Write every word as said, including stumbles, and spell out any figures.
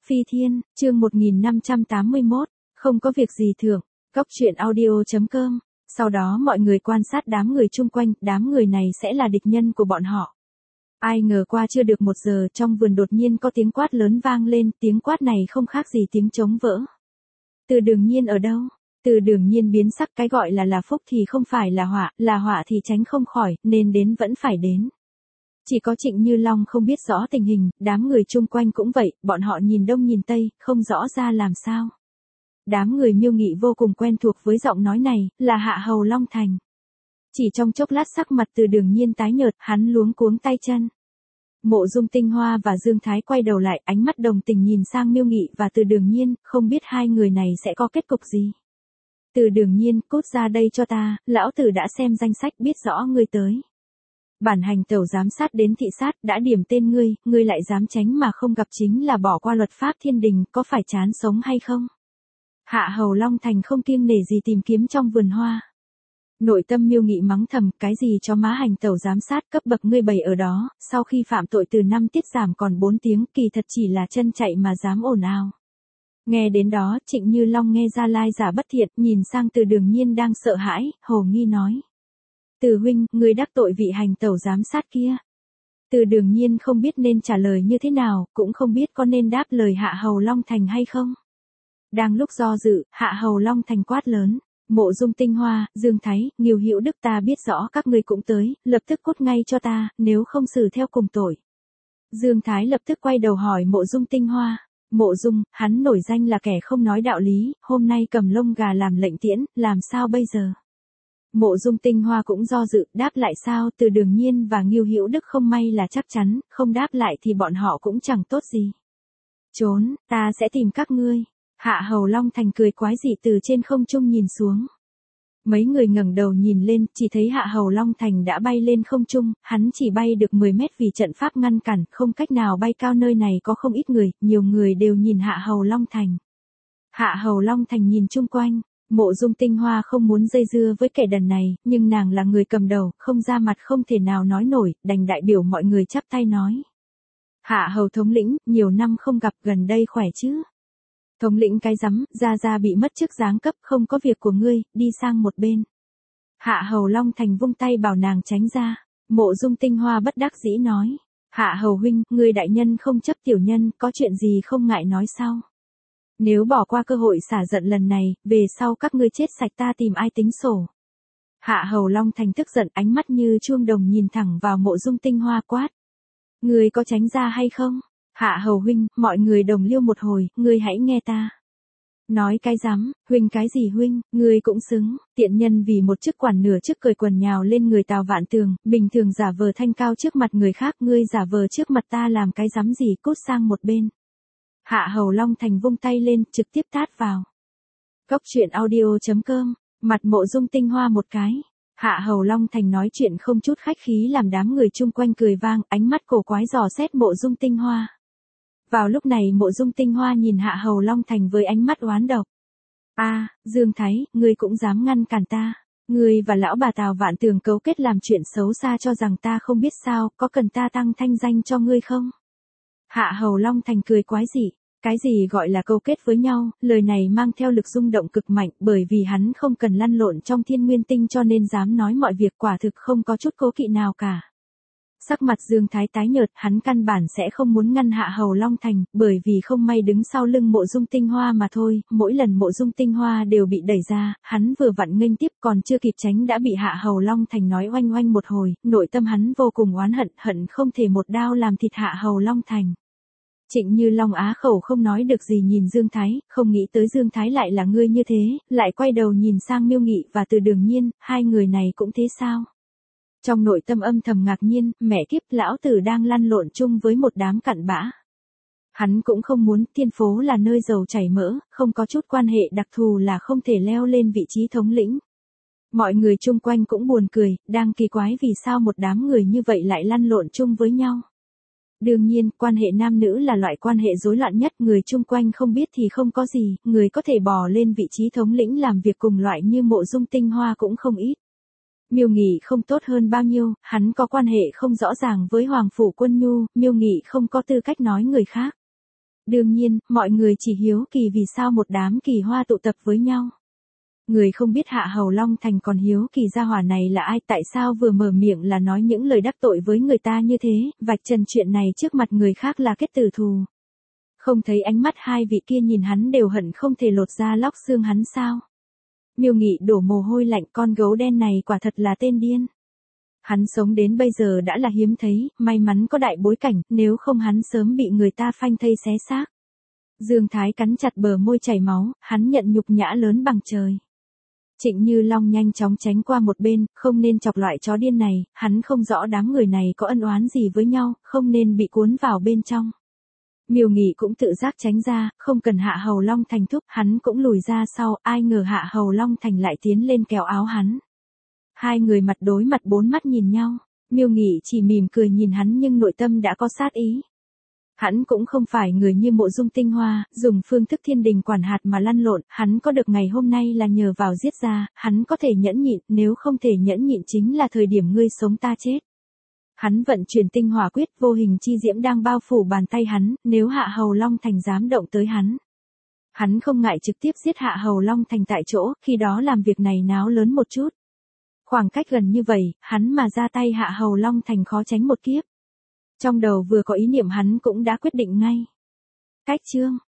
Phi Thiên, chương một nghìn năm trăm tám mươi mốt, không có việc gì thưởng, góc truyện audio.com. Sau đó mọi người quan sát đám người chung quanh, đám người này sẽ là địch nhân của bọn họ. Ai ngờ qua chưa được một giờ, trong vườn đột nhiên có tiếng quát lớn vang lên, tiếng quát này không khác gì tiếng trống vỡ. Từ Đường Nhiên ở đâu? Từ Đường Nhiên biến sắc, cái gọi là là phúc thì không phải là họa, là họa thì tránh không khỏi, nên đến vẫn phải đến. Chỉ có Trịnh Như Long không biết rõ tình hình, đám người chung quanh cũng vậy, bọn họ nhìn đông nhìn tây, không rõ ra làm sao. Đám người Miêu Nghị vô cùng quen thuộc với giọng nói này, là Hạ Hầu Long Thành. Chỉ trong chốc lát sắc mặt Từ Đường Nhiên tái nhợt, hắn luống cuống tay chân. Mộ Dung Tinh Hoa và Dương Thái quay đầu lại, ánh mắt đồng tình nhìn sang Miêu Nghị và Từ Đường Nhiên, không biết hai người này sẽ có kết cục gì. Từ Đường Nhiên, cút ra đây cho ta, lão tử đã xem danh sách biết rõ ngươi tới. Bản hành tẩu giám sát đến thị sát, đã điểm tên ngươi, ngươi lại dám tránh mà không gặp, chính là bỏ qua luật pháp thiên đình, có phải chán sống hay không? Hạ Hầu Long Thành không kiêng nể gì tìm kiếm trong vườn hoa. Nội tâm Miêu Nghị mắng thầm, cái gì cho má hành tẩu giám sát, cấp bậc ngươi bày ở đó, sau khi phạm tội từ năm tiết giảm còn bốn tiếng, kỳ thật chỉ là chân chạy mà dám ồn ào. Nghe đến đó, Trịnh Như Long nghe ra lai giả bất thiện, nhìn sang Từ Đường Nhiên đang sợ hãi, hồ nghi nói. Từ huynh, ngươi đắc tội vị hành tẩu giám sát kia. Từ Đường Nhiên không biết nên trả lời như thế nào, cũng không biết có nên đáp lời Hạ Hầu Long Thành hay không. Đang lúc do dự, Hạ Hầu Long Thành quát lớn. Mộ Dung Tinh Hoa, Dương Thái, Nghiêu Hữu Đức, ta biết rõ các ngươi cũng tới, lập tức cút ngay cho ta, nếu không xử theo cùng tội. Dương Thái lập tức quay đầu hỏi Mộ Dung Tinh Hoa. Mộ Dung, hắn nổi danh là kẻ không nói đạo lý, hôm nay cầm lông gà làm lệnh tiễn, làm sao bây giờ? Mộ Dung Tinh Hoa cũng do dự, đáp lại sao? Từ Đường Nhiên và Nghiêu Hữu Đức không may là chắc chắn, không đáp lại thì bọn họ cũng chẳng tốt gì. Trốn, ta sẽ tìm các ngươi. Hạ Hầu Long Thành cười quái dị từ trên không trung nhìn xuống. Mấy người ngẩng đầu nhìn lên, chỉ thấy Hạ Hầu Long Thành đã bay lên không trung, hắn chỉ bay được mười mét vì trận pháp ngăn cản, không cách nào bay cao, nơi này có không ít người, nhiều người đều nhìn Hạ Hầu Long Thành. Hạ Hầu Long Thành nhìn chung quanh, Mộ Dung Tinh Hoa không muốn dây dưa với kẻ đần này, nhưng nàng là người cầm đầu, không ra mặt không thể nào nói nổi, đành đại biểu mọi người chắp tay nói. Hạ Hầu thống lĩnh, nhiều năm không gặp, gần đây khỏe chứ? Thống lĩnh cái rắm, gia gia bị mất chức giáng cấp, không có việc của ngươi, đi sang một bên. Hạ Hầu Long Thành vung tay bảo nàng tránh ra. Mộ Dung Tinh Hoa bất đắc dĩ nói. Hạ Hầu huynh, ngươi đại nhân không chấp tiểu nhân, có chuyện gì không ngại nói sau. Nếu bỏ qua cơ hội xả giận lần này, về sau các ngươi chết sạch ta tìm ai tính sổ. Hạ Hầu Long Thành tức giận, ánh mắt như chuông đồng nhìn thẳng vào Mộ Dung Tinh Hoa quát. Ngươi có tránh ra hay không? Hạ Hầu huynh, mọi người đồng liêu một hồi, ngươi hãy nghe ta. Nói cái rắm, huynh cái gì huynh, ngươi cũng xứng, tiện nhân vì một chức quản nửa chức cười quần nhào lên người Tào Vạn Tường, bình thường giả vờ thanh cao trước mặt người khác, ngươi giả vờ trước mặt ta làm cái rắm gì, cút sang một bên. Hạ Hầu Long Thành vung tay lên, trực tiếp tát vào. Góc truyện audio.com, mặt Mộ Dung Tinh Hoa một cái. Hạ Hầu Long Thành nói chuyện không chút khách khí làm đám người chung quanh cười vang, ánh mắt cổ quái dò xét Mộ Dung Tinh Hoa. Vào lúc này Mộ Dung Tinh Hoa nhìn Hạ Hầu Long Thành với ánh mắt oán độc. A, à, Dương Thái, ngươi cũng dám ngăn cản ta. Ngươi và lão bà Tào Vạn Tường cấu kết làm chuyện xấu xa cho rằng ta không biết sao, có cần ta tăng thanh danh cho ngươi không? Hạ Hầu Long Thành cười quái dị. Cái gì gọi là câu kết với nhau, lời này mang theo lực rung động cực mạnh, bởi vì hắn không cần lăn lộn trong thiên nguyên tinh cho nên dám nói mọi việc, quả thực không có chút cố kỵ nào cả. Sắc mặt Dương Thái tái nhợt, hắn căn bản sẽ không muốn ngăn Hạ Hầu Long Thành, bởi vì không may đứng sau lưng Mộ Dung Tinh Hoa mà thôi, mỗi lần Mộ Dung Tinh Hoa đều bị đẩy ra, hắn vừa vặn nghênh tiếp còn chưa kịp tránh đã bị Hạ Hầu Long Thành nói oanh oanh một hồi, nội tâm hắn vô cùng oán hận, hận không thể một đao làm thịt Hạ Hầu Long Thành. Trịnh Như Long á khẩu không nói được gì nhìn Dương Thái, không nghĩ tới Dương Thái lại là ngươi như thế, lại quay đầu nhìn sang Miêu Nghị và Từ Đường Nhiên, hai người này cũng thế sao? Trong nội tâm âm thầm ngạc nhiên, mẹ kiếp, lão tử đang lăn lộn chung với một đám cặn bã. Hắn cũng không muốn, thiên phố là nơi dầu chảy mỡ, không có chút quan hệ đặc thù là không thể leo lên vị trí thống lĩnh. Mọi người chung quanh cũng buồn cười, đang kỳ quái vì sao một đám người như vậy lại lăn lộn chung với nhau. Đương nhiên, quan hệ nam nữ là loại quan hệ rối loạn nhất, người chung quanh không biết thì không có gì, người có thể bò lên vị trí thống lĩnh làm việc cùng loại như Mộ Dung Tinh Hoa cũng không ít. Miêu Nghị không tốt hơn bao nhiêu, hắn có quan hệ không rõ ràng với Hoàng Phủ Quân Nhu, Miêu Nghị không có tư cách nói người khác. Đương nhiên, mọi người chỉ hiếu kỳ vì sao một đám kỳ hoa tụ tập với nhau. Người không biết Hạ Hầu Long Thành còn hiếu kỳ gia hỏa này là ai, tại sao vừa mở miệng là nói những lời đắc tội với người ta như thế, vạch trần chuyện này trước mặt người khác là kết tử thù. Không thấy ánh mắt hai vị kia nhìn hắn đều hận không thể lột da lóc xương hắn sao? Miêu Nghị đổ mồ hôi lạnh, con gấu đen này quả thật là tên điên. Hắn sống đến bây giờ đã là hiếm thấy, may mắn có đại bối cảnh, nếu không hắn sớm bị người ta phanh thây xé xác. Dương Thái cắn chặt bờ môi chảy máu, hắn nhận nhục nhã lớn bằng trời. Trịnh Như Long nhanh chóng tránh qua một bên, không nên chọc loại chó điên này, hắn không rõ đám người này có ân oán gì với nhau, không nên bị cuốn vào bên trong. Miêu Nghị cũng tự giác tránh ra, không cần Hạ Hầu Long Thành thúc, hắn cũng lùi ra sau, ai ngờ Hạ Hầu Long Thành lại tiến lên kéo áo hắn. Hai người mặt đối mặt bốn mắt nhìn nhau, Miêu Nghị chỉ mỉm cười nhìn hắn nhưng nội tâm đã có sát ý. Hắn cũng không phải người như Mộ Dung Tinh Hoa, dùng phương thức thiên đình quản hạt mà lăn lộn, hắn có được ngày hôm nay là nhờ vào giết ra, hắn có thể nhẫn nhịn, nếu không thể nhẫn nhịn chính là thời điểm ngươi sống ta chết. Hắn vận chuyển tinh hỏa quyết, vô hình chi diễm đang bao phủ bàn tay hắn, nếu Hạ Hầu Long Thành dám động tới hắn. Hắn không ngại trực tiếp giết Hạ Hầu Long Thành tại chỗ, khi đó làm việc này náo lớn một chút. Khoảng cách gần như vậy, hắn mà ra tay Hạ Hầu Long Thành khó tránh một kiếp. Trong đầu vừa có ý niệm hắn cũng đã quyết định ngay. Cách chương